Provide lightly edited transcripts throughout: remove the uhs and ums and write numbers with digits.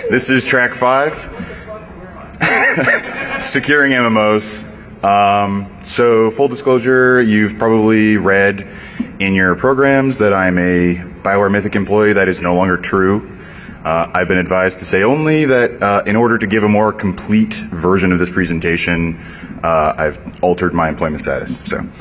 This is track 5, securing MMOs. So full disclosure, you've probably read in your programs that I'm a BioWare Mythic employee. That is no longer true. I've been advised to say only that in order to give a more complete version of this presentation, I've altered my employment status.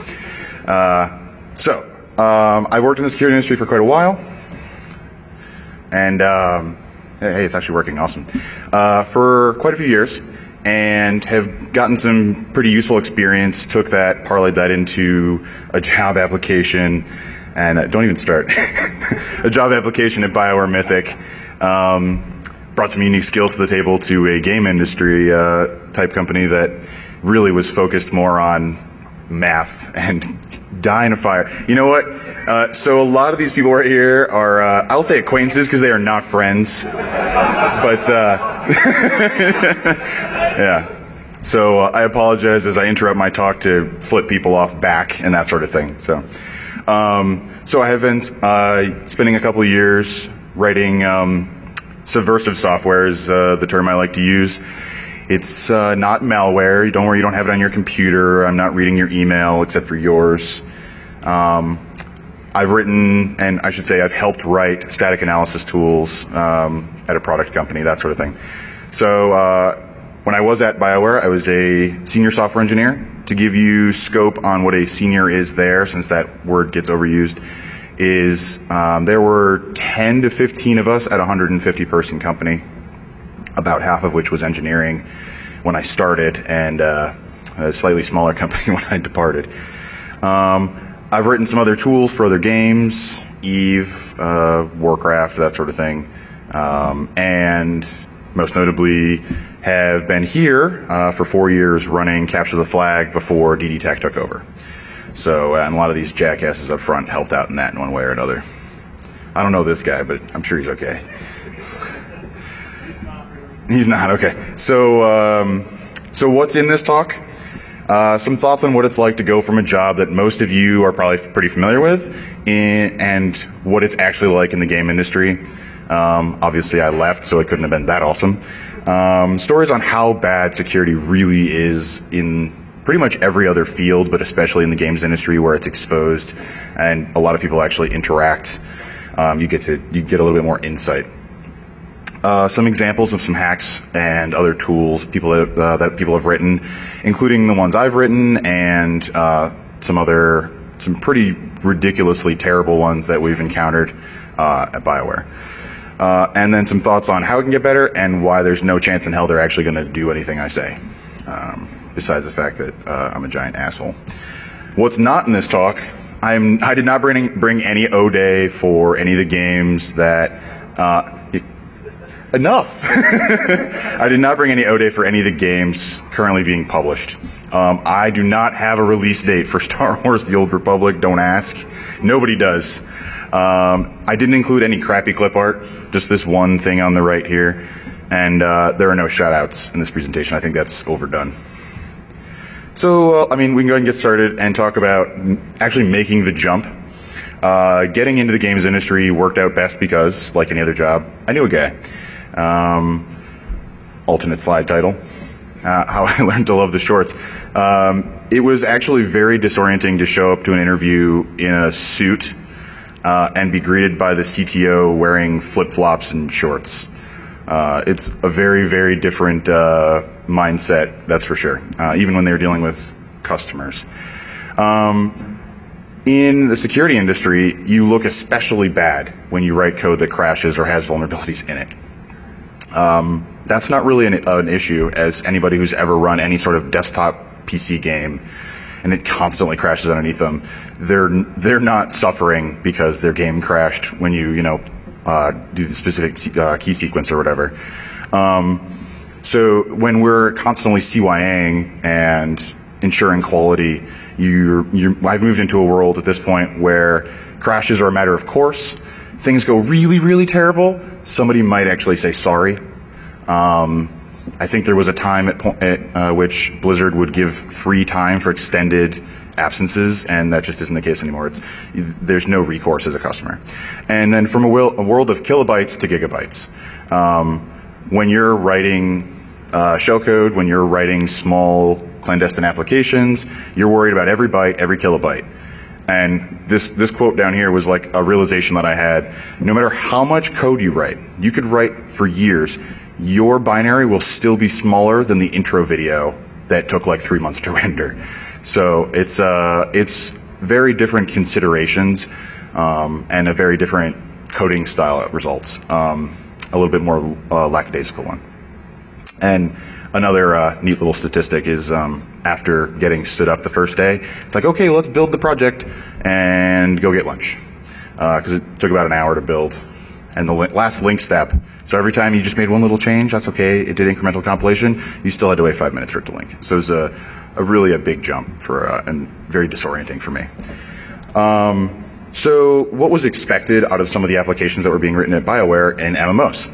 I've worked in the security industry for quite a while, and hey, it's actually working awesome, for quite a few years, and have gotten some pretty useful experience, took that, parlayed that into a job application, and don't even start, a job application at BioWare Mythic. Brought some unique skills to the table to a game industry type company that really was focused more on math and dying of fire. You know what? So a lot of these people right here are, I'll say acquaintances because they are not friends. But, yeah. So I apologize as I interrupt my talk to flip people off back and that sort of thing. So I have been spending a couple of years writing subversive software is the term I like to use. It's not malware. Don't worry, you don't have it on your computer. I'm not reading your email except for yours. I've written, and I should say I've helped write static analysis tools at a product company, that sort of thing. So when I was at BioWare, I was a senior software engineer. To give you scope on what a senior is there, since that word gets overused, is there were 10 to 15 of us at a 150-person company, about half of which was engineering when I started, and a slightly smaller company when I departed. I've written some other tools for other games, EVE, Warcraft, that sort of thing, and most notably have been here for 4 years running Capture the Flag before DD Tech took over. So, and a lot of these jackasses up front helped out in that in one way or another. I don't know this guy, but I'm sure he's okay. He's not, okay. So what's in this talk? Some thoughts on what it's like to go from a job that most of you are probably pretty familiar with and what it's actually like in the game industry. Obviously I left, so it couldn't have been that awesome. Stories on how bad security really is in pretty much every other field, but especially in the games industry where it's exposed and a lot of people actually interact. You get a little bit more insight. Some examples of some hacks and other tools that people have written, including the ones I've written and some pretty ridiculously terrible ones that we've encountered at BioWare. And then some thoughts on how it can get better and why there's no chance in hell they're actually going to do anything I say. Besides the fact that I'm a giant asshole. What's not in this talk, I did not bring any O-Day for any of the games that... enough! I did not bring any O-Day for any of the games currently being published. I do not have a release date for Star Wars The Old Republic, don't ask. Nobody does. I didn't include any crappy clip art, just this one thing on the right here. And there are no shout-outs in this presentation. I think that's overdone. So, we can go ahead and get started and talk about actually making the jump. Getting into the games industry worked out best because, like any other job, I knew a guy. Alternate slide title. How I learned to love the shorts. It was actually very disorienting to show up to an interview in a suit and be greeted by the CTO wearing flip-flops and shorts. It's a very, very different mindset, that's for sure, even when they're dealing with customers. In the security industry, you look especially bad when you write code that crashes or has vulnerabilities in it. That's not really an issue, as anybody who's ever run any sort of desktop PC game and it constantly crashes underneath them, they're not suffering because their game crashed when you do the specific key sequence or whatever. So when we're constantly CYAing and ensuring quality, I've moved into a world at this point where crashes are a matter of course. Things go really, really terrible. Somebody might actually say sorry. I think there was a time at which Blizzard would give free time for extended absences, and that just isn't the case anymore. There's no recourse as a customer. And then from a world of kilobytes to gigabytes. when you're writing shellcode, when you're writing small clandestine applications, you're worried about every byte, every kilobyte. And this quote down here was like a realization that I had. No matter how much code you write, you could write for years, your binary will still be smaller than the intro video that took like 3 months to render. So it's very different considerations and a very different coding style results. A little bit more lackadaisical one. And another neat little statistic is after getting stood up the first day, it's like, okay, let's build the project and go get lunch. Because it took about an hour to build. And the last link step, so every time you just made one little change, that's okay. It did incremental compilation. You still had to wait 5 minutes for it to link. So it was really a big jump and very disorienting for me. So what was expected out of some of the applications that were being written at BioWare in MMOs?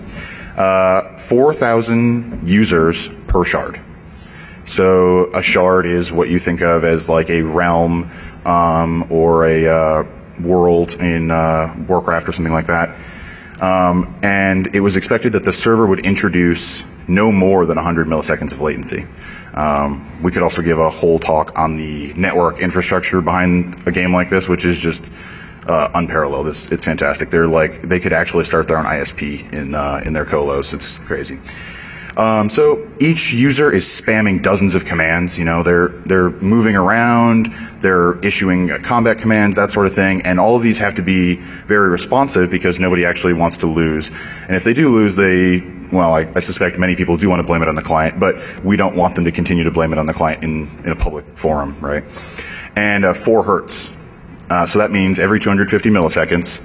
4,000 users per shard. So a shard is what you think of as like a realm or a world in Warcraft or something like that. And it was expected that the server would introduce no more than 100 milliseconds of latency. We could also give a whole talk on the network infrastructure behind a game like this, which is just unparalleled. It's fantastic. They could actually start their own ISP in their colos. It's crazy. So each user is spamming dozens of commands. You know, they're moving around, they're issuing combat commands, that sort of thing, and all of these have to be very responsive because nobody actually wants to lose. And if they do lose, I suspect many people do want to blame it on the client, but we don't want them to continue to blame it on the client in a public forum, right? And 4 hertz. So that means every 250 milliseconds,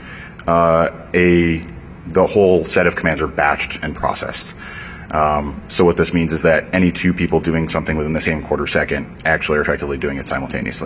the whole set of commands are batched and processed. So what this means is that any 2 people doing something within the same quarter second actually are effectively doing it simultaneously.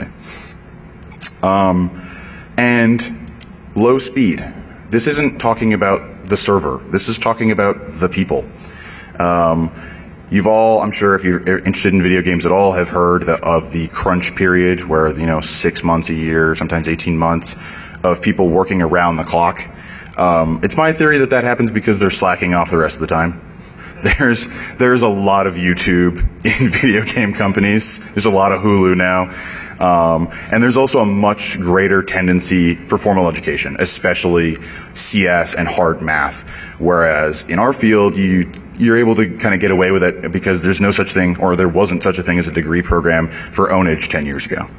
And low speed. This isn't talking about the server. This is talking about the people. You've all, I'm sure if you're interested in video games at all, have heard of the crunch period where, 6 months, a year, sometimes 18 months of people working around the clock. It's my theory that happens because they're slacking off the rest of the time. There's a lot of YouTube in video game companies. There's a lot of Hulu now. And there's also a much greater tendency for formal education, especially CS and hard math. Whereas in our field, you're able to kind of get away with it because there's no such thing, or there wasn't such a thing as a degree program for ownage 10 years ago.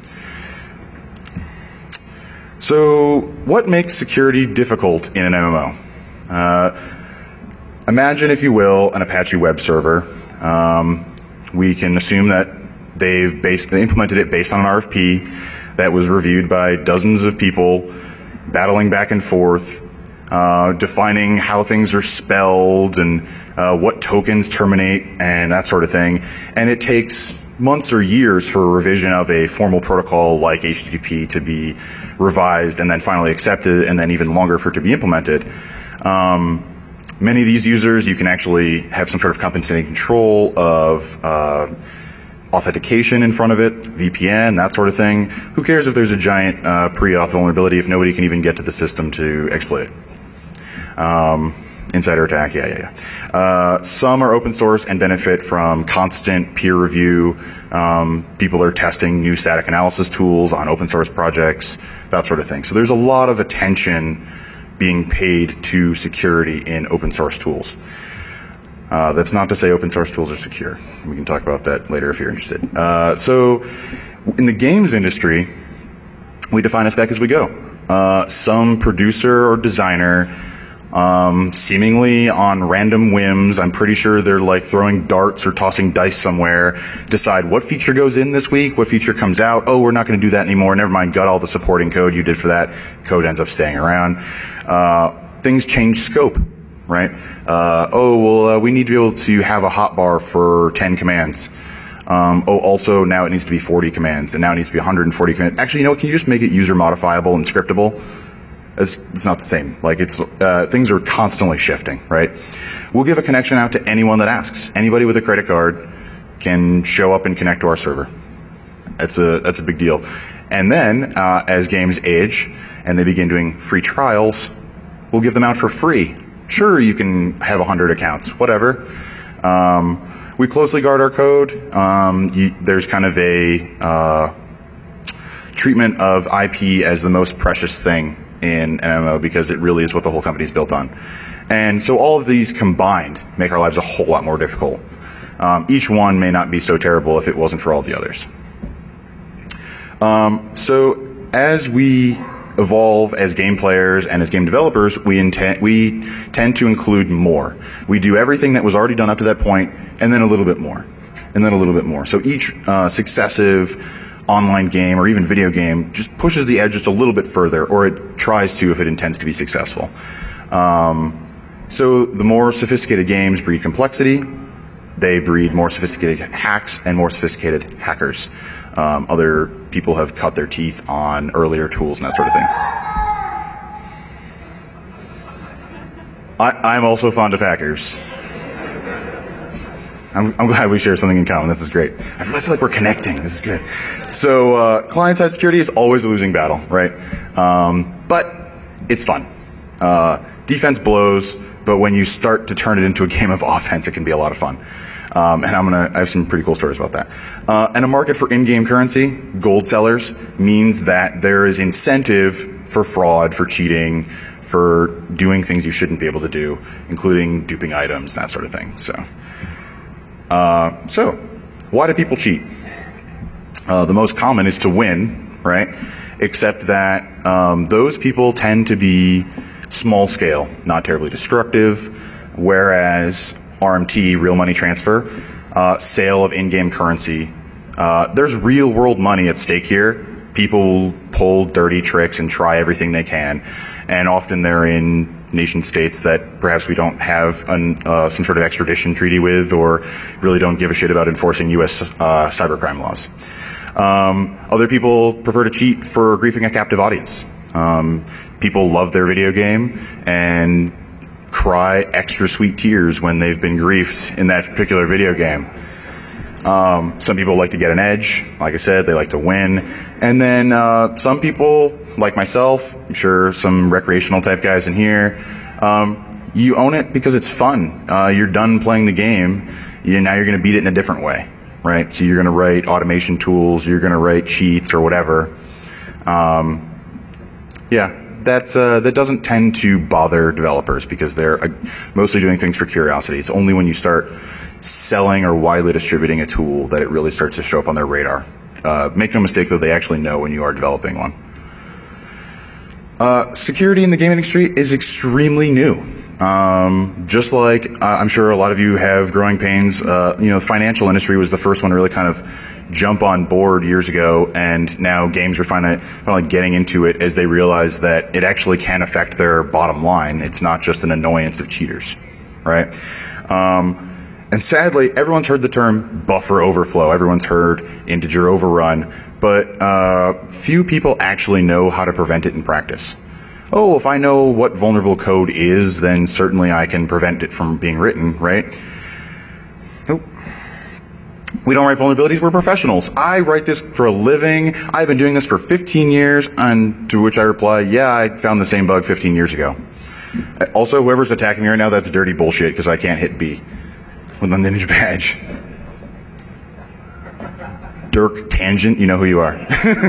So what makes security difficult in an MMO? Imagine, if you will, an Apache web server. We can assume that they implemented it based on an RFP that was reviewed by dozens of people, battling back and forth, defining how things are spelled and what tokens terminate and that sort of thing. And it takes months or years for a revision of a formal protocol like HTTP to be revised and then finally accepted, and then even longer for it to be implemented. Many of these users, you can actually have some sort of compensating control of authentication in front of it, VPN, that sort of thing. Who cares if there's a giant pre-auth vulnerability if nobody can even get to the system to exploit it? Insider attack, yeah. Some are open source and benefit from constant peer review. People are testing new static analysis tools on open source projects, that sort of thing. So there's a lot of attention being paid to security in open source tools. That's not to say open source tools are secure. We can talk about that later if you're interested. So in the games industry, we define a spec as we go. Some producer or designer, seemingly on random whims, I'm pretty sure they're like throwing darts or tossing dice somewhere, decide what feature goes in this week, what feature comes out. Oh, we're not going to do that anymore. Never mind, got all the supporting code you did for that. Code ends up staying around. Things change scope, right? We need to be able to have a hotbar for 10 commands. Also now it needs to be 40 commands, and now it needs to be 140 commands. Actually, can you just make it user modifiable and scriptable? It's not the same. Things are constantly shifting, right? We'll give a connection out to anyone that asks. Anybody with a credit card can show up and connect to our server. That's a big deal. And then, as games age and they begin doing free trials, we'll give them out for free Sure, you can have 100 accounts, whatever. We closely guard our code. There's kind of a treatment of IP as the most precious thing in MMO because it really is what the whole company is built on. And so all of these combined make our lives a whole lot more difficult. Each one may not be so terrible if it wasn't for all the others. So as we evolve as game players and as game developers, we tend to include more. We do everything that was already done up to that point, and then a little bit more, and then a little bit more. So each successive online game or even video game just pushes the edge just a little bit further, or it tries to if it intends to be successful. So the more sophisticated games breed complexity. They breed more sophisticated hacks and more sophisticated hackers. Other people have cut their teeth on earlier tools and that sort of thing. I'm also fond of hackers. I'm glad we share something in common. This is great. I feel like we're connecting. This is good. So client-side security is always a losing battle, right? But it's fun. Defense blows, but when you start to turn it into a game of offense, it can be a lot of fun. And I have some pretty cool stories about that. And a market for in-game currency, gold sellers, means that there is incentive for fraud, for cheating, for doing things you shouldn't be able to do, including duping items, that sort of thing. So why do people cheat? The most common is to win, right? Except that those people tend to be small scale, not terribly destructive, whereas RMT, real money transfer, sale of in-game currency. There's real world money at stake here. People pull dirty tricks and try everything they can. And often they're in nation states that perhaps we don't have some sort of extradition treaty with, or really don't give a shit about enforcing U.S. cybercrime laws. Other people prefer to cheat for griefing a captive audience. People love their video game and cry extra sweet tears when they've been griefed in that particular video game. Some people like to get an edge. Like I said, they like to win. And then some people, like myself, I'm sure some recreational type guys in here, you own it because it's fun. You're done playing the game. Now you're going to beat it in a different way, right? So you're going to write automation tools. You're going to write cheats or whatever. That doesn't tend to bother developers because they're mostly doing things for curiosity. It's only when you start selling or widely distributing a tool that it really starts to show up on their radar. Make no mistake, though, they actually know when you are developing one. Security in the gaming industry is extremely new. Just like I'm sure a lot of you have growing pains. The financial industry was the first one to really kind of jump on board years ago, and now games are finally getting into it as they realize that it actually can affect their bottom line. It's not just an annoyance of cheaters, right? And sadly, everyone's heard the term buffer overflow. Everyone's heard integer overrun, but few people actually know how to prevent it in practice. Oh, if I know what vulnerable code is, then certainly I can prevent it from being written, right? Nope. We don't write vulnerabilities, we're professionals. I write this for a living. I've been doing this for 15 years, and to which I reply, yeah, I found the same bug 15 years ago. Also, whoever's attacking me right now, that's dirty bullshit, because I can't hit B with the Ninja badge. Dirk Tangent, you know who you are.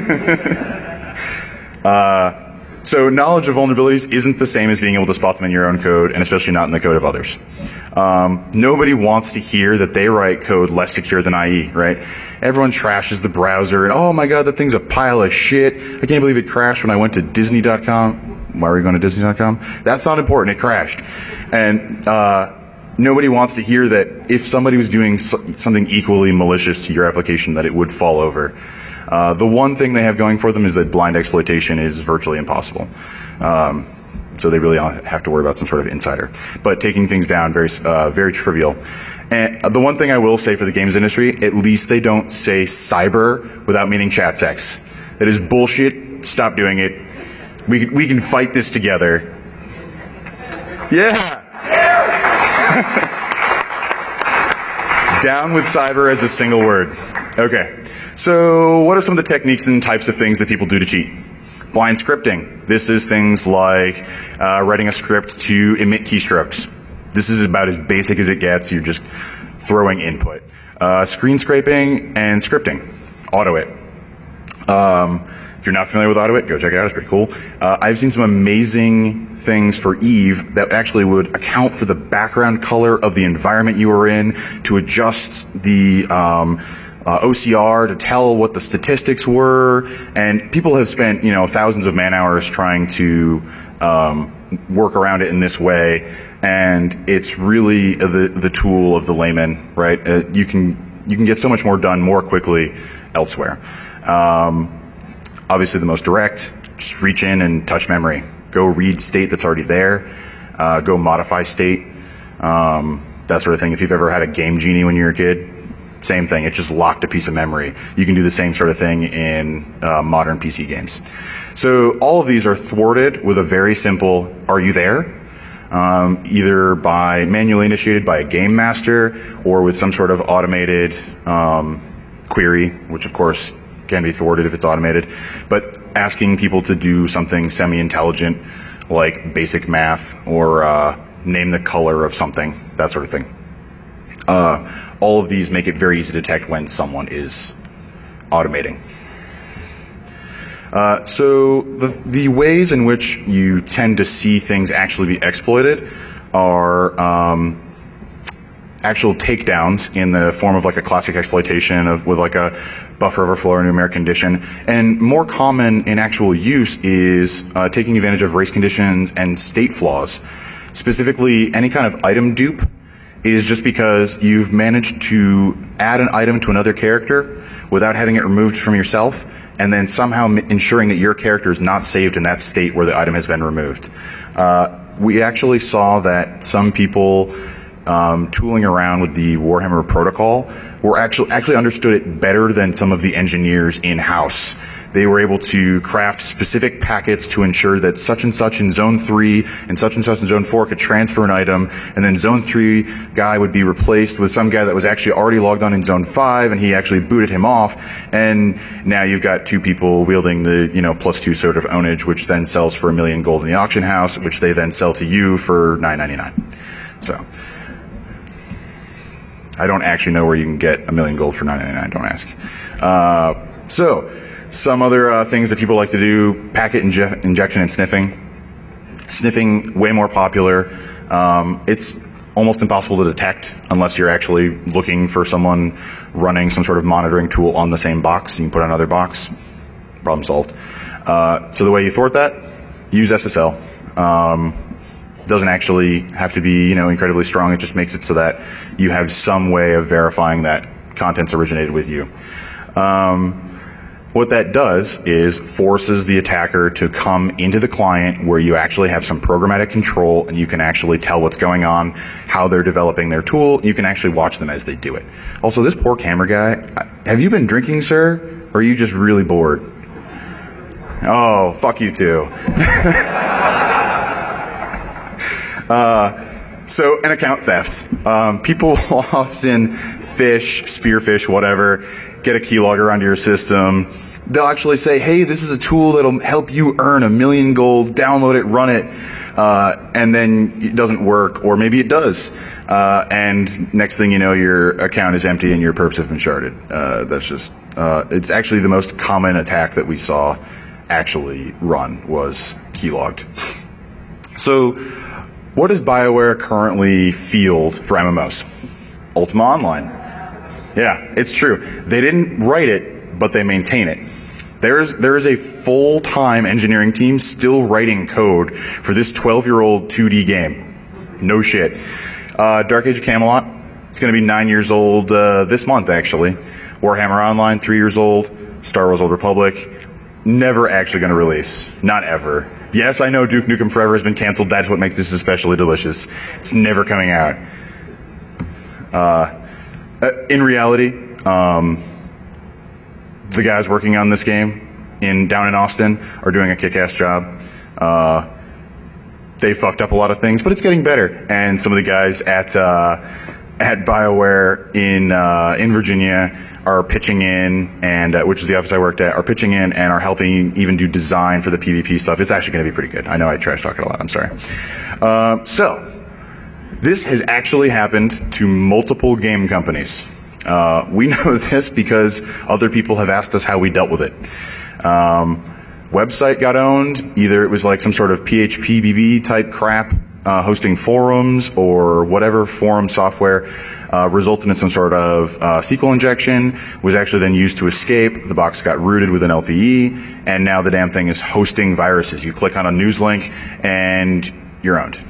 So knowledge of vulnerabilities isn't the same as being able to spot them in your own code, and especially not in the code of others. Nobody wants to hear that they write code less secure than IE, right? Everyone trashes the browser, and oh my god, that thing's a pile of shit. I can't believe it crashed when I went to Disney.com. Why were you going to Disney.com? That's not important, it crashed. And nobody wants to hear that if somebody was doing something equally malicious to your application, that it would fall over. The one thing they have going for them is that blind exploitation is virtually impossible. So they really don't have to worry about some sort of insider. But taking things down, very trivial. And the one thing I will say for the games industry, at least they don't say cyber without meaning chat sex. That is bullshit. Stop doing it. We can fight this together. Yeah! Down with cyber as a single word. Okay. So what are some of the techniques and types of things that people do to cheat? Blind scripting. This is things like writing a script to emit keystrokes. This is about as basic as it gets. You're just throwing input. Screen scraping and scripting. Autoit. If you're not familiar with Autoit, go check it out. It's pretty cool. I've seen some amazing things for Eve that actually would account for the background color of the environment you are in, to adjust the OCR to tell what the statistics were. And people have spent, thousands of man hours trying to work around it in this way. And it's really the tool of the layman, right? You can get so much more done more quickly elsewhere. Obviously the most direct, just reach in and touch memory. Go read state that's already there. Go modify state. That sort of thing. If you've ever had a Game Genie when you were a kid, same thing. It just locked a piece of memory. You can do the same sort of thing in modern PC games. So all of these are thwarted with a very simple, are you there? Either by manually initiated by a game master or with some sort of automated query, which of course can be thwarted if it's automated, but asking people to do something semi-intelligent like basic math or name the color of something, that sort of thing. All of these make it very easy to detect when someone is automating. So the ways in which you tend to see things actually be exploited are actual takedowns in the form of like a classic exploitation with like a buffer overflow or numeric condition. And more common in actual use is taking advantage of race conditions and state flaws. Specifically, any kind of item dupe is just because you've managed to add an item to another character without having it removed from yourself, and then somehow ensuring that your character is not saved in that state where the item has been removed. We actually saw that some people tooling around with the Warhammer protocol were actually understood it better than some of the engineers in-house. They were able to craft specific packets to ensure that such and such in Zone 3 and such in Zone 4 could transfer an item, and then Zone 3 guy would be replaced with some guy that was actually already logged on in Zone 5, and he actually booted him off, and now you've got two people wielding the, +2 sort of ownage, which then sells for $1 million gold in the auction house, which they then sell to you for $9.99. So I don't actually know where you can get $1 million gold for $9.99, don't ask. So some other things that people like to do: packet injection and sniffing. Sniffing, way more popular. It's almost impossible to detect unless you're actually looking for someone running some sort of monitoring tool on the same box. You can put on another box. Problem solved. So the way you thwart that, use SSL. Doesn't actually have to be, incredibly strong. It just makes it so that you have some way of verifying that content's originated with you. What that does is forces the attacker to come into the client where you actually have some programmatic control and you can actually tell what's going on, how they're developing their tool. You can actually watch them as they do it. Also, this poor camera guy, have you been drinking, sir? Or are you just really bored? Oh, fuck you too. So, an account theft. People will often fish, spearfish, whatever, get a keylogger onto your system. They'll actually say, hey, this is a tool that'll help you earn $1 million gold, download it, run it, and then it doesn't work, or maybe it does. And next thing you know, your account is empty and your perps have been sharded. That's just, it's actually the most common attack that we saw actually run was keylogged. So, what does BioWare currently field for MMOs? Ultima Online. Yeah, it's true. They didn't write it, but they maintain it. There is a full-time engineering team still writing code for this 12-year-old 2D game. No shit. Dark Age of Camelot. It's going to be 9 years old this month, actually. Warhammer Online, 3 years old. Star Wars Old Republic. Never actually going to release. Not ever. Yes, I know Duke Nukem Forever has been canceled. That's what makes this especially delicious. It's never coming out. In reality, the guys working on this game down in Austin are doing a kick-ass job. They fucked up a lot of things, but it's getting better. And some of the guys at at BioWare in Virginia are pitching in, and which is the office I worked at, are pitching in and are helping even do design for the PvP stuff. It's actually going to be pretty good. I know I trash talk it a lot. I'm sorry. So this has actually happened to multiple game companies. We know this because other people have asked us how we dealt with it. Website got owned. Either it was like some sort of PHP BB type crap, hosting forums or whatever forum software, resulted in some sort of SQL injection, was actually then used to escape. The box got rooted with an LPE, and now the damn thing is hosting viruses. You click on a news link and you're owned.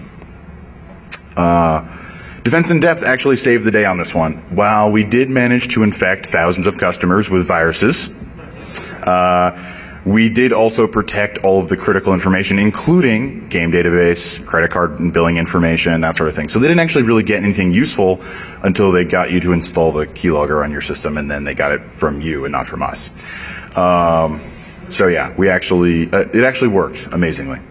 Defense in Depth actually saved the day on this one. While we did manage to infect thousands of customers with viruses, we did also protect all of the critical information, including game database, credit card and billing information, that sort of thing. So they didn't actually really get anything useful until they got you to install the keylogger on your system, and then they got it from you and not from us. So yeah, we actually, it actually worked amazingly.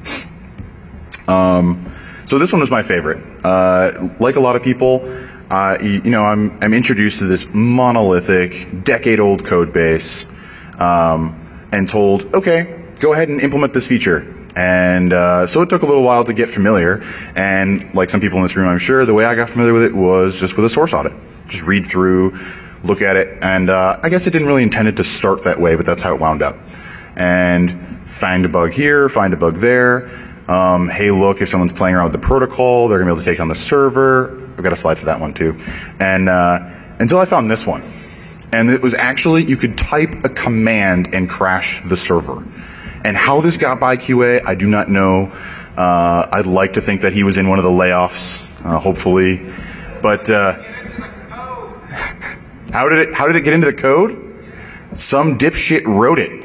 So this one was my favorite. Like a lot of people, you know, I'm introduced to this monolithic, decade-old code base, and told, okay, go ahead and implement this feature. And so it took a little while to get familiar. And like some people in this room, I'm sure, the way I got familiar with it was just with a source audit. Just read through, look at it, and I guess it didn't really intend it to start that way, but that's how it wound up. And find a bug here, find a bug there. Hey, look, if someone's playing around with the protocol, they're going to be able to take on the server. I've got a slide for that one too. And until I found this one. And it was actually, you could type a command and crash the server. And how this got by QA, I do not know. I'd like to think that he was in one of the layoffs, hopefully. But how did it get into the code? Some dipshit wrote it.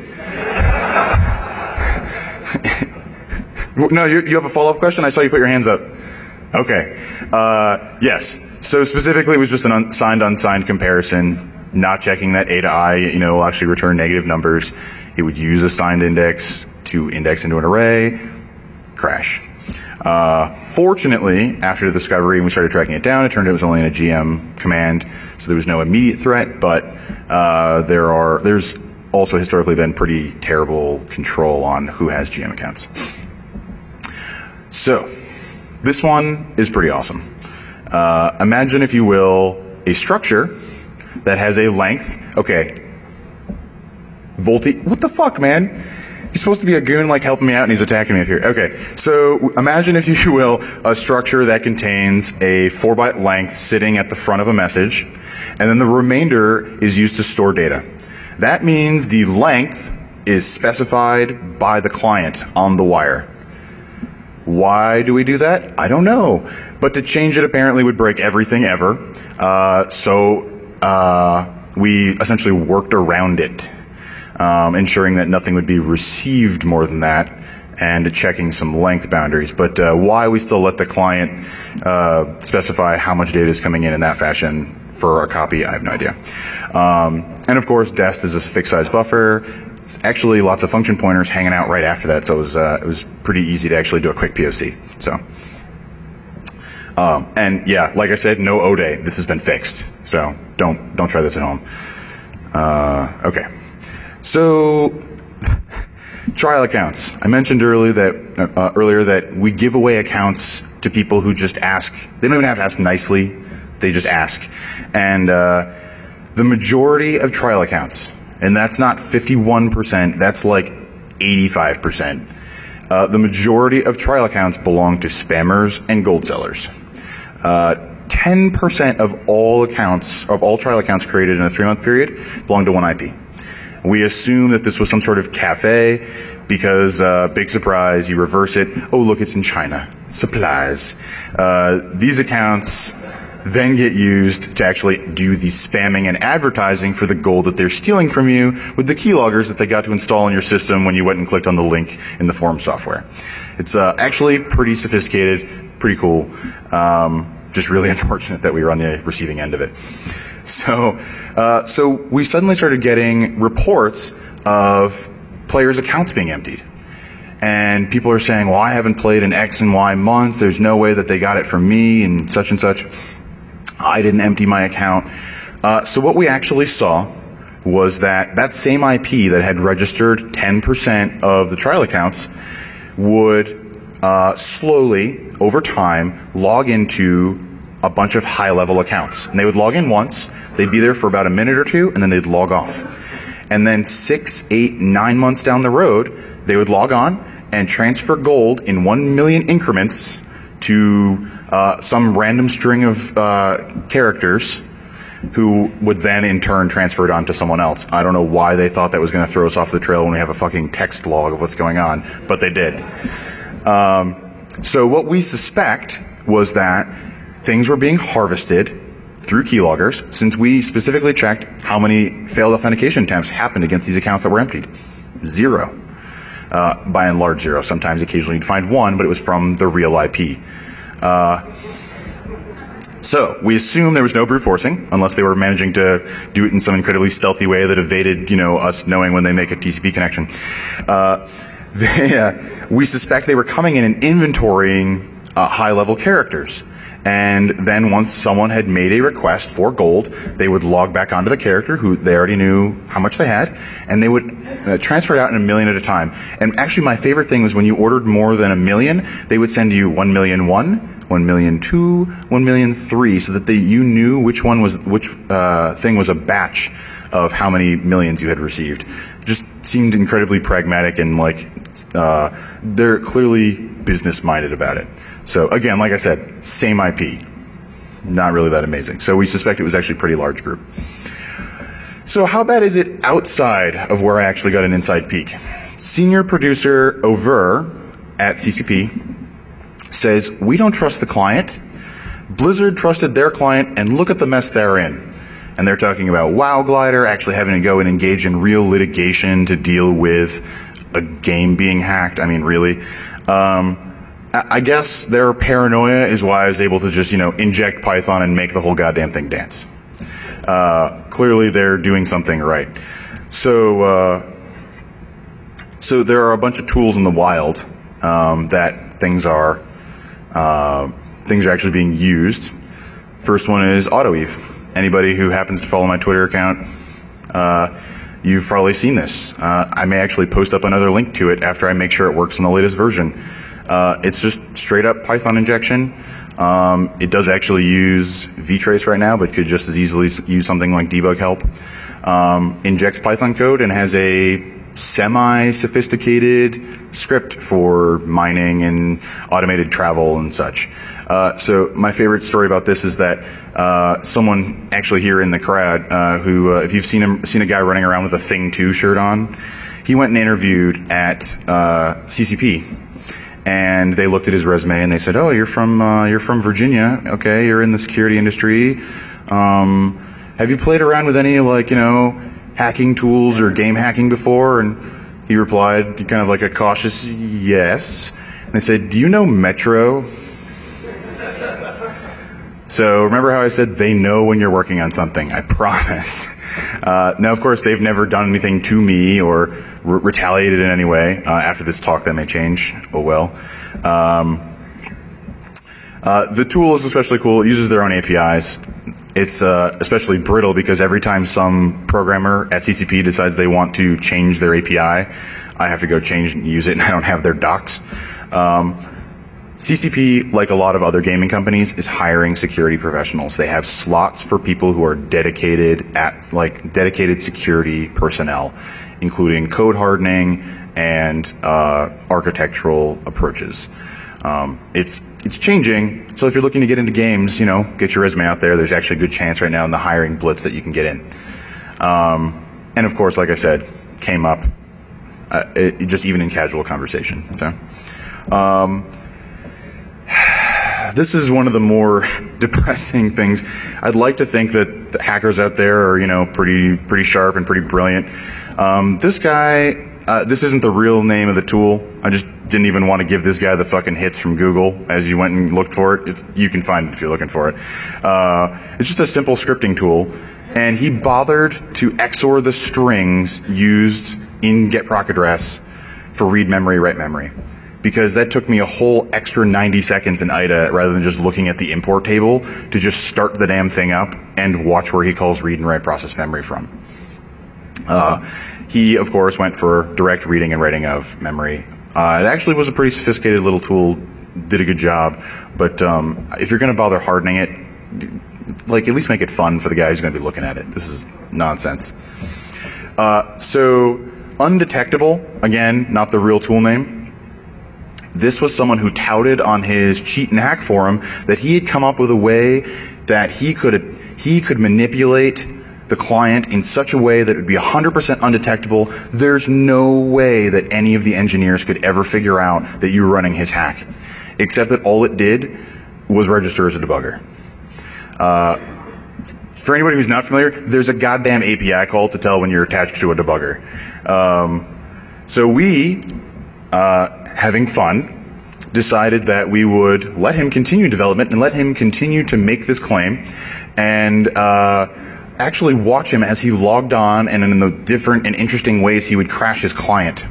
No, you have a follow-up question? I saw you put your hands up. Okay. Yes. So specifically, it was just an signed-unsigned comparison. Not checking that A to I, you know, will actually return negative numbers. It would use a signed index to index into an array. Crash. Fortunately, after the discovery and we started tracking it down, it turned out it was only in a GM command, so there was no immediate threat, but there's also historically been pretty terrible control on who has GM accounts. So, this one is pretty awesome. Imagine, if you will, a structure that has a length. Okay. What the fuck, man? He's supposed to be a goon, like, helping me out, and he's attacking me up here. Okay. So, imagine, if you will, a structure that contains a 4-byte length sitting at the front of a message, and then the remainder is used to store data. That means the length is specified by the client on the wire. Why do we do that? I don't know. But to change it apparently would break everything ever. So we essentially worked around it, ensuring that nothing would be received more than that, and checking some length boundaries. But why we still let the client specify how much data is coming in that fashion for a copy, I have no idea. And of course, dest is a fixed size buffer. It's actually lots of function pointers hanging out right after that, so it was pretty easy to actually do a quick POC. So, and yeah, like I said, no O-Day. This has been fixed, so don't try this at home. Okay, so trial accounts. I mentioned earlier that we give away accounts to people who just ask. They don't even have to ask nicely; they just ask. And the majority of trial accounts. And that's not 51%, that's like 85%. The majority of trial accounts belong to spammers and gold sellers. 10% of all trial accounts created in a 3-month period belong to one IP. We assume that this was some sort of cafe because, big surprise, you reverse it. Oh, look, it's in China. Supplies. These accounts then get used to actually do the spamming and advertising for the gold that they're stealing from you with the keyloggers that they got to install in your system when you went and clicked on the link in the forum software. It's actually pretty sophisticated, pretty cool. Just really unfortunate that we were on the receiving end of it. So we suddenly started getting reports of players' accounts being emptied. And people are saying, well, I haven't played in X and Y months. There's no way that they got it from me and such and such. I didn't empty my account. So what we actually saw was that same IP that had registered 10% of the trial accounts would slowly, over time, log into a bunch of high-level accounts. And they would log in once, they'd be there for about a minute or two, and then they'd log off. And then 6, 8, 9 months down the road, they would log on and transfer gold in 1 million increments to some random string of characters who would then in turn transfer it on to someone else. I don't know why they thought that was going to throw us off the trail when we have a fucking text log of what's going on, but they did. So what we suspect was that things were being harvested through keyloggers, since we specifically checked how many failed authentication attempts happened against these accounts that were emptied. 0. By and large 0. Sometimes occasionally you'd find 1, but it was from the real IP. So we assume there was no brute forcing, unless they were managing to do it in some incredibly stealthy way that evaded, us knowing when they make a TCP connection. We suspect they were coming in and inventorying high-level characters. And then once someone had made a request for gold, they would log back onto the character who they already knew how much they had, and they would transfer it out in 1 million at a time. And actually my favorite thing was when you ordered more than 1 million, they would send you 1,000,001, 1,000,002, 1,000,003, so that you knew which thing was a batch of how many millions you had received. Just seemed incredibly pragmatic, and they're clearly business-minded about it. So again, like I said, same IP. Not really that amazing. So we suspect it was actually a pretty large group. So how bad is it outside of where I actually got an inside peek? Senior producer Over at CCP says, "We don't trust the client. Blizzard trusted their client, and look at the mess they're in." And they're talking about WoW Glider actually having to go and engage in real litigation to deal with a game being hacked. I mean, really. I guess their paranoia is why I was able to just, inject Python and make the whole goddamn thing dance. Clearly they're doing something right. So there are a bunch of tools in the wild, that things are actually being used. First one is AutoEve. Anybody who happens to follow my Twitter account, you've probably seen this. I may actually post up another link to it after I make sure it works in the latest version. It's just straight up Python injection. It does actually use vtrace right now, but could just as easily use something like debug help. Injects Python code and has a semi-sophisticated script for mining and automated travel and such. So my favorite story about this is that someone actually here in the crowd, who if you've seen a guy running around with a Thing 2 shirt on, he went and interviewed at CCP. And they looked at his resume and they said, "Oh, you're from Virginia. Okay, you're in the security industry. Have you played around with any hacking tools or game hacking before?" And he replied, kind of like a cautious yes. And they said, "Do you know Metro?" So remember how I said they know when you're working on something? I promise. Now, of course, they've never done anything to me or retaliated in any way. After this talk, that may change. Oh well. The tool is especially cool. It uses their own APIs. It's especially brittle because every time some programmer at CCP decides they want to change their API, I have to go change and use it, and I don't have their docs. CCP, like a lot of other gaming companies, is hiring security professionals. They have slots for people who are dedicated security personnel, including code hardening and architectural approaches. It's changing, so if you're looking to get into games, get your resume out there. There's actually a good chance right now in the hiring blitz that you can get in. And of course, like I said, came up just even in casual conversation. So, this is one of the more depressing things. I'd like to think that the hackers out there are, pretty sharp and pretty brilliant. This guy, this isn't the real name of the tool. I just didn't even want to give this guy the fucking hits from Google as you went and looked for it. You can find it if you're looking for it. It's just a simple scripting tool. And he bothered to XOR the strings used in getProc address for read memory, write memory. because that took me a whole extra 90 seconds in IDA rather than just looking at the import table to just start the damn thing up and watch where he calls read and write process memory from. He, of course, went for direct reading and writing of memory. It actually was a pretty sophisticated little tool, did a good job, but if you're going to bother hardening it, like, at least make it fun for the guy who's going to be looking at it. This is nonsense. So, Undetectable, again, not the real tool name. This was someone who touted on his cheat and hack forum that he had come up with a way that he could manipulate the client in such a way that it would be 100% undetectable. There's no way that any of the engineers could ever figure out that you were running his hack, except that all it did was register as a debugger. For anybody who's not familiar, there's a goddamn API call to tell when you're attached to a debugger. So we, having fun, decided that we would let him continue development and let him continue to make this claim and actually watch him as he logged on and in the different and interesting ways he would crash his client.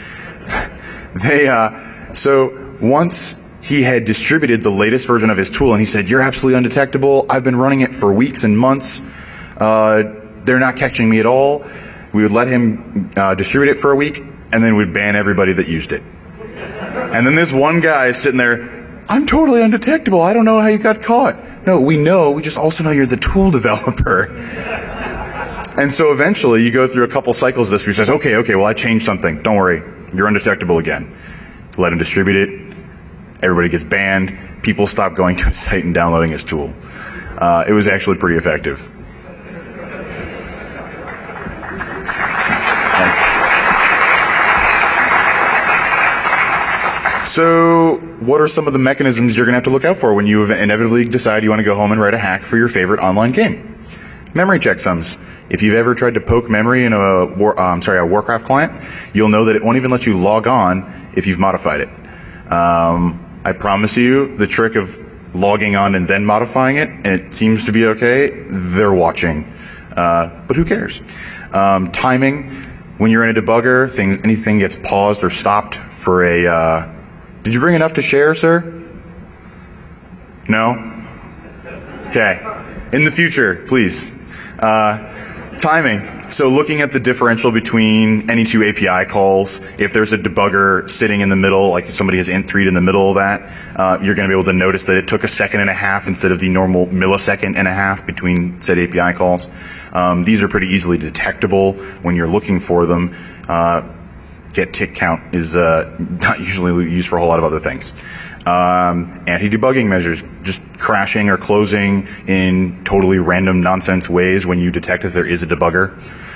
So once he had distributed the latest version of his tool and he said, "You're absolutely undetectable. I've been running it for weeks and months. They're not catching me at all." We would let him distribute it for a week, and then we'd ban everybody that used it. And then this one guy is sitting there, "I'm totally undetectable. I don't know how you got caught." No, we know. We just also know you're the tool developer. And so eventually you go through a couple cycles of this where he says, okay, well, I changed something. Don't worry. You're undetectable again. Let him distribute it. Everybody gets banned. People stop going to his site and downloading his tool. It was actually pretty effective. So, what are some of the mechanisms you're going to have to look out for when you inevitably decide you want to go home and write a hack for your favorite online game? Memory checksums. If you've ever tried to poke memory in a Warcraft client, you'll know that it won't even let you log on if you've modified it. I promise you, the trick of logging on and then modifying it, and it seems to be okay, they're watching. But who cares? Timing. When you're in a debugger, anything gets paused or stopped for a... Did you bring enough to share, sir? No? Okay. In the future, please. Timing. So looking at the differential between any two API calls, if there's a debugger sitting in the middle, like if somebody has int3'd in the middle of that, you're going to be able to notice that it took a second and a half instead of the normal millisecond and a half between said API calls. These are pretty easily detectable when you're looking for them. Get tick count is not usually used for a whole lot of other things. Anti-debugging measures, just crashing or closing in totally random nonsense ways when you detect that there is a debugger.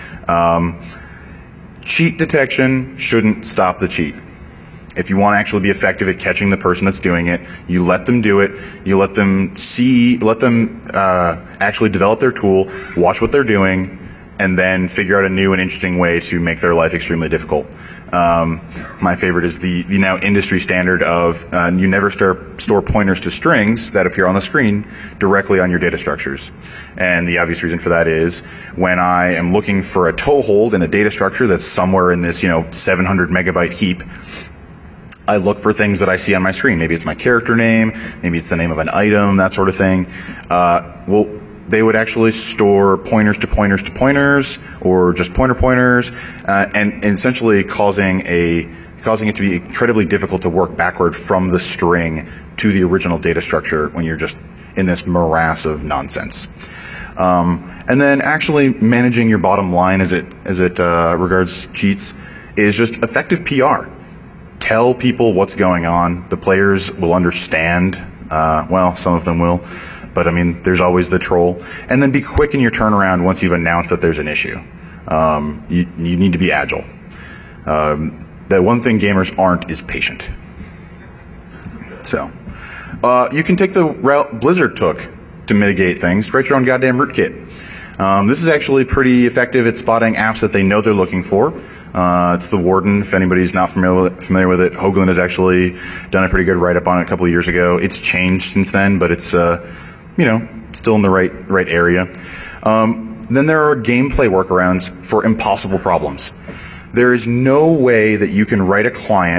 Cheat detection shouldn't stop the cheat. If you want to actually be effective at catching the person that's doing it, you let them do it. You let them actually develop their tool, watch what they're doing, and then figure out a new and interesting way to make their life extremely difficult. My favorite is the now industry standard of you never store pointers to strings that appear on the screen directly on your data structures. And the obvious reason for that is when I am looking for a toehold in a data structure that's somewhere in this 700 megabyte heap, I look for things that I see on my screen. Maybe it's my character name, maybe it's the name of an item, that sort of thing. They would actually store pointers to pointers to pointers, or just pointers, and essentially causing it to be incredibly difficult to work backward from the string to the original data structure when you're just in this morass of nonsense. And then actually managing your bottom line as it regards cheats is just effective PR. Tell people what's going on. The players will understand. Some of them will. But, there's always the troll. And then be quick in your turnaround once you've announced that there's an issue. You need to be agile. The one thing gamers aren't is patient. So, you can take the route Blizzard took to mitigate things. Write your own goddamn rootkit. This is actually pretty effective at spotting apps that they know they're looking for. It's the Warden. If anybody's not familiar with it, Hoagland has actually done a pretty good write-up on it a couple of years ago. It's changed since then, but it's still in the right area. Then there are gameplay workarounds for impossible problems. There is no way that you can write a client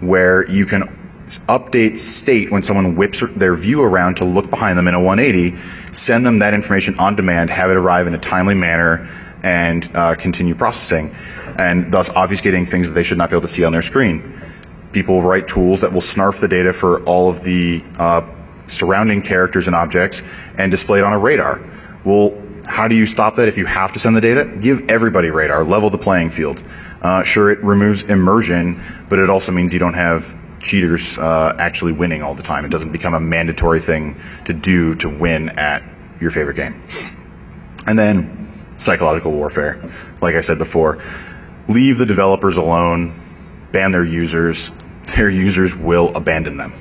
where you can update state when someone whips their view around to look behind them in a 180, send them that information on demand, have it arrive in a timely manner, and continue processing, and thus obfuscating things that they should not be able to see on their screen. People write tools that will snarf the data for all of the surrounding characters and objects and display it on a radar. Well, how do you stop that if you have to send the data? Give everybody radar, level the playing field. Sure, it removes immersion, but it also means you don't have cheaters actually winning all the time. It doesn't become a mandatory thing to do to win at your favorite game. And then psychological warfare. Like I said before, leave the developers alone, ban their users. Their users will abandon them.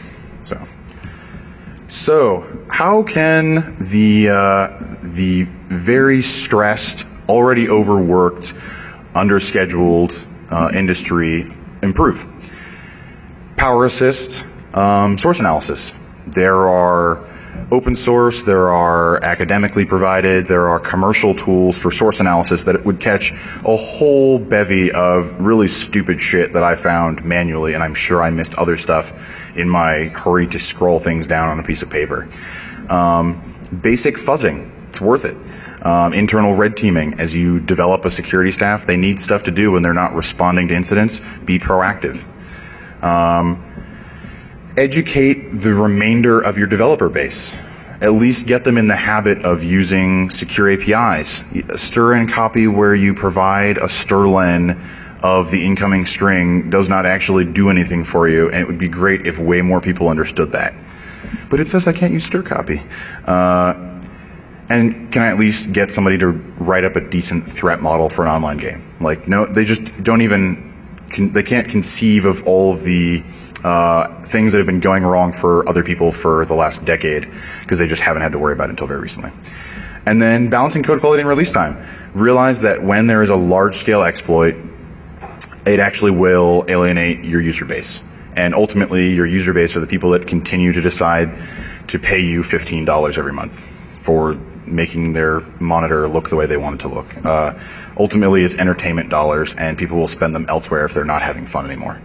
So how can the very stressed, already overworked, underscheduled industry improve? Power assist, source analysis. There are open source, there are academically provided, there are commercial tools for source analysis that would catch a whole bevy of really stupid shit that I found manually, and I'm sure I missed other stuff in my hurry to scroll things down on a piece of paper. Basic fuzzing, it's worth it. Internal red teaming. As you develop a security staff, they need stuff to do when they're not responding to incidents. Be proactive. Educate the remainder of your developer base. At least get them in the habit of using secure APIs. Stir and copy where you provide a strlen of the incoming string does not actually do anything for you, and it would be great if way more people understood that. But it says I can't use stir copy. And can I at least get somebody to write up a decent threat model for an online game? Like, no, they just don't even, they can't conceive of all of the things that have been going wrong for other people for the last decade because they just haven't had to worry about it until very recently. And then balancing code quality and release time. Realize that when there is a large-scale exploit, it actually will alienate your user base. And ultimately, your user base are the people that continue to decide to pay you $15 every month for making their monitor look the way they want it to look. Ultimately, it's entertainment dollars, and people will spend them elsewhere if they're not having fun anymore.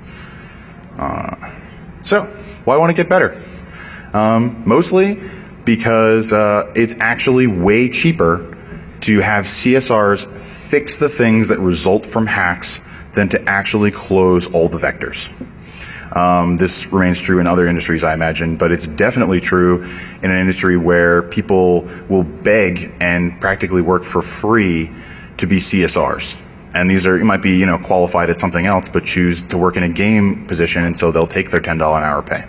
So, why want to get better? Mostly because it's actually way cheaper to have CSRs fix the things that result from hacks than to actually close all the vectors. This remains true in other industries, I imagine, but it's definitely true in an industry where people will beg and practically work for free to be CSRs. And these are, you might be, qualified at something else, but choose to work in a game position, and so they'll take their $10 an hour pay.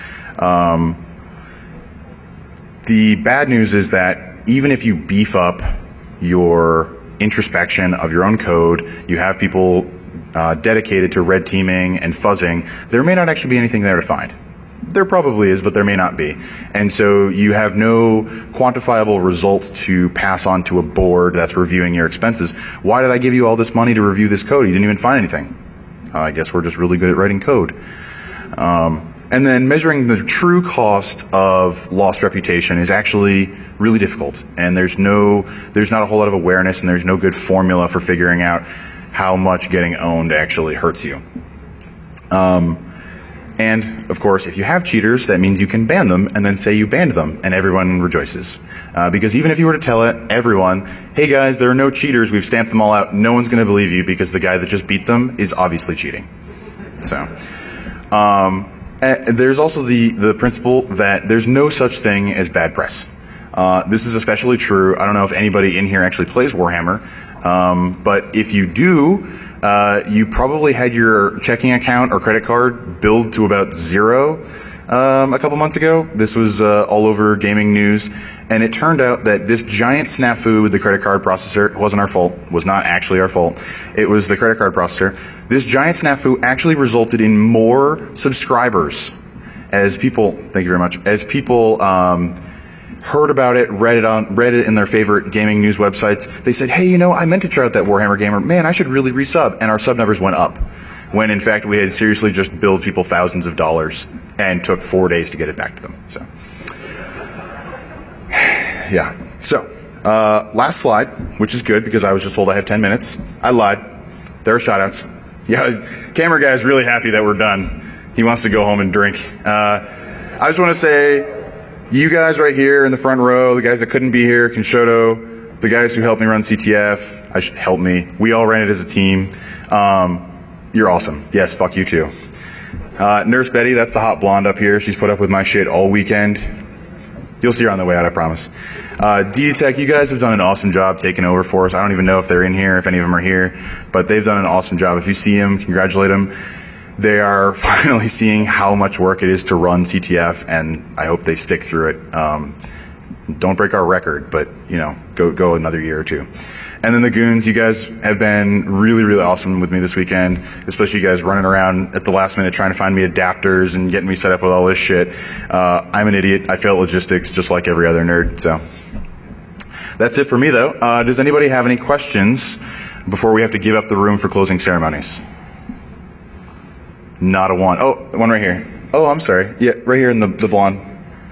The bad news is that even if you beef up your introspection of your own code, you have people dedicated to red teaming and fuzzing, there may not actually be anything there to find. There probably is, but there may not be. And so you have no quantifiable result to pass on to a board that's reviewing your expenses. Why did I give you all this money to review this code? You didn't even find anything. I guess we're just really good at writing code. And then measuring the true cost of lost reputation is actually really difficult. And there's not a whole lot of awareness, and there's no good formula for figuring out how much getting owned actually hurts you. And, of course, if you have cheaters, that means you can ban them and then say you banned them, and everyone rejoices. Because even if you were to tell everyone, hey guys, there are no cheaters, we've stamped them all out, no one's going to believe you because the guy that just beat them is obviously cheating. So, there's also the principle that there's no such thing as bad press. This is especially true, I don't know if anybody in here actually plays Warhammer, but if you do, you probably had your checking account or credit card billed to about zero a couple months ago. This was all over gaming news, and it turned out that this giant snafu with the credit card processor wasn't our fault, was not actually our fault. It was the credit card processor. This giant snafu actually resulted in more subscribers as people, thank you very much, as people heard about it, read it in their favorite gaming news websites. They said, hey, I meant to try out that Warhammer Gamer. Man, I should really resub. And our sub numbers went up. When, in fact, we had seriously just billed people thousands of dollars and took 4 days to get it back to them. So, yeah. So, last slide, which is good because I was just told I have 10 minutes. I lied. There are shoutouts. Yeah, camera guy's really happy that we're done. He wants to go home and drink. I just want to say, you guys right here in the front row, the guys that couldn't be here, Kinshoto, the guys who helped me run CTF, help me. We all ran it as a team. You're awesome. Yes, fuck you too. Nurse Betty, that's the hot blonde up here. She's put up with my shit all weekend. You'll see her on the way out, I promise. D-Tech, you guys have done an awesome job taking over for us. I don't even know if they're in here, if any of them are here, but they've done an awesome job. If you see them, congratulate them. They are finally seeing how much work it is to run CTF, and I hope they stick through it. Don't break our record, but, go another year or two. And then the goons, you guys have been really, really awesome with me this weekend, especially you guys running around at the last minute trying to find me adapters and getting me set up with all this shit. I'm an idiot. I fail logistics just like every other nerd. So that's it for me, though. Does anybody have any questions before we have to give up the room for closing ceremonies? Not a one. Oh, one right here. Oh, I'm sorry. Yeah, right here in the blonde.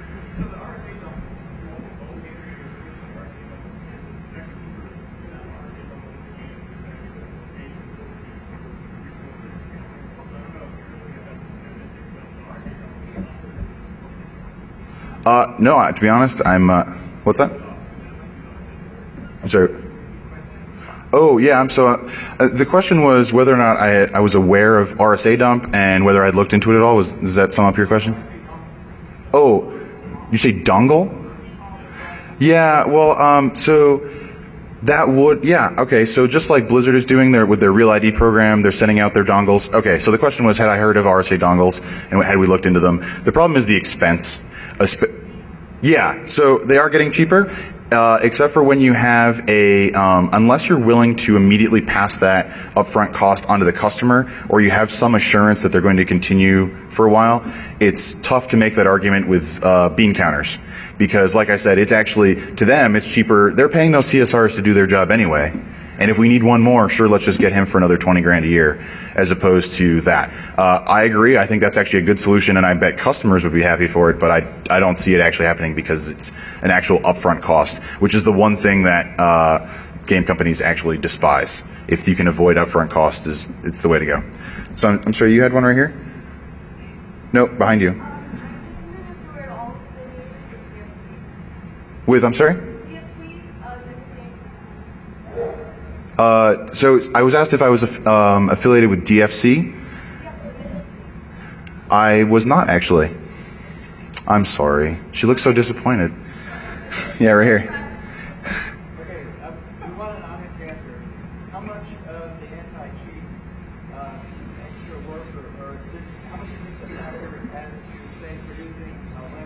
No, to be honest, I'm, what's that? I'm sorry. Oh, yeah, the question was whether or not I was aware of RSA dump and whether I'd looked into it at all. Does that sum up your question? Oh, you say dongle? Yeah, well, so that would, yeah, okay, so just like Blizzard is doing with their Real ID program, they're sending out their dongles. Okay, so the question was, had I heard of RSA dongles and had we looked into them? The problem is the expense. Yeah, so they are getting cheaper, except for when you have unless you're willing to immediately pass that upfront cost onto the customer, or you have some assurance that they're going to continue for a while, it's tough to make that argument with bean counters. Because like I said, it's actually, to them, it's cheaper. They're paying those CSRs to do their job anyway. And if we need one more, sure, let's just get him for another 20 grand a year, as opposed to that. I agree. I think that's actually a good solution, and I bet customers would be happy for it, but I don't see it actually happening because it's an actual upfront cost, which is the one thing that game companies actually despise. If you can avoid upfront costs, it's the way to go. So I'm sorry, you had one right here? No, behind you. With, I'm sorry? So I was asked if I was affiliated with DFC. I was not, actually. I'm sorry. She looks so disappointed. Yeah, right here. Okay, we want an honest answer. How much of the anti-cheat extra work, or how much of this factor as to, say, producing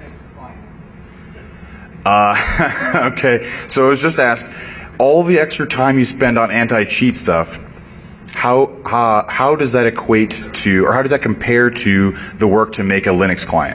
a Linux client? Okay, so I was just asked, all the extra time you spend on anti-cheat stuff, how does that equate to, or how does that compare to the work to make a Linux client?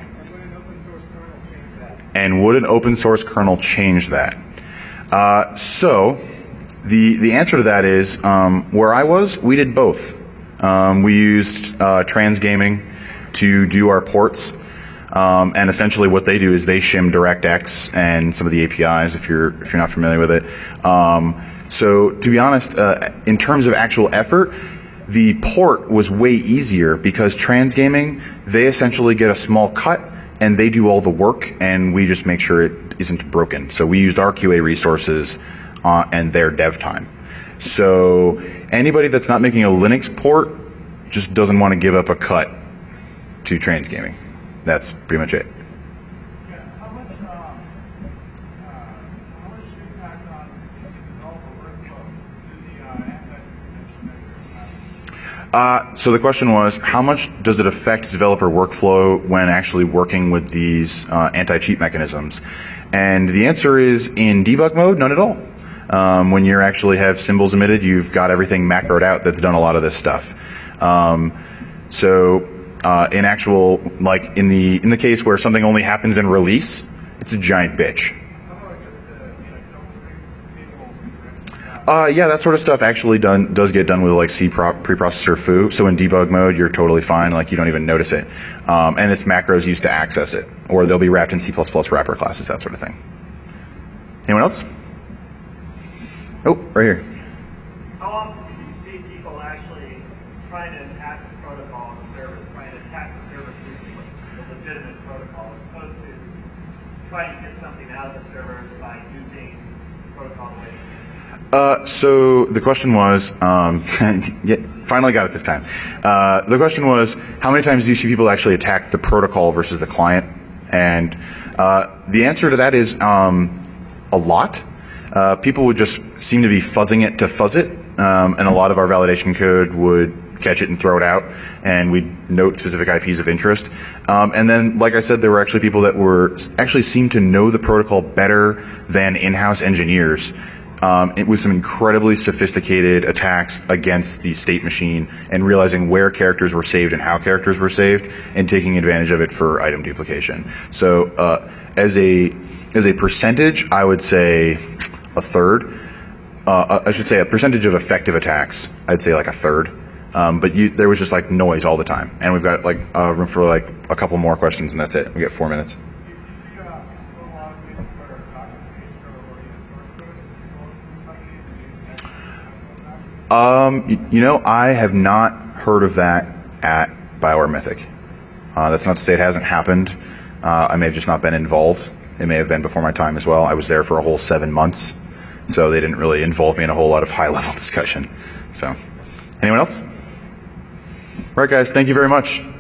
And would an open source kernel change that? So the answer to that is, where I was, we did both. We used Transgaming to do our ports. And essentially what they do is they shim DirectX and some of the APIs if you're not familiar with it. So to be honest, in terms of actual effort, the port was way easier because Transgaming, they essentially get a small cut and they do all the work and we just make sure it isn't broken. So we used our QA resources and their dev time. So anybody that's not making a Linux port just doesn't want to give up a cut to Transgaming. That's pretty much it. Yeah, how much impact on developer workflow do the anti-circumvention measures have? So the question was, how much does it affect developer workflow when actually working with these anti-cheat mechanisms? And the answer is, in debug mode, none at all. When you actually have symbols emitted, you've got everything macroed out that's done a lot of this stuff. In actual, like in the case where something only happens in release, it's a giant bitch. Yeah, that sort of stuff actually does get done with like C preprocessor foo. So in debug mode, you're totally fine. Like you don't even notice it, and it's macros used to access it, or they'll be wrapped in C++ wrapper classes, that sort of thing. Anyone else? Oh, right here. How often do you see people actually trying to So the question was, yeah, finally got it this time. The question was, how many times do you see people actually attack the protocol versus the client? And the answer to that is a lot. People would just seem to be fuzzing it to fuzz it, and a lot of our validation code would catch it and throw it out, and we'd note specific IPs of interest. And then, like I said, there were actually people that actually seemed to know the protocol better than in-house engineers. It was some incredibly sophisticated attacks against the state machine and realizing where characters were saved and how characters were saved and taking advantage of it for item duplication. So as a percentage, I would say a third. I should say a percentage of effective attacks, I'd say like a third. But there was just like noise all the time. And we've got like room for like a couple more questions and that's it. We got 4 minutes. You know, I have not heard of that at BioWare Mythic. That's not to say it hasn't happened. I may have just not been involved. It may have been before my time as well. I was there for a whole 7 months, so they didn't really involve me in a whole lot of high-level discussion. So, anyone else? All right, guys, thank you very much.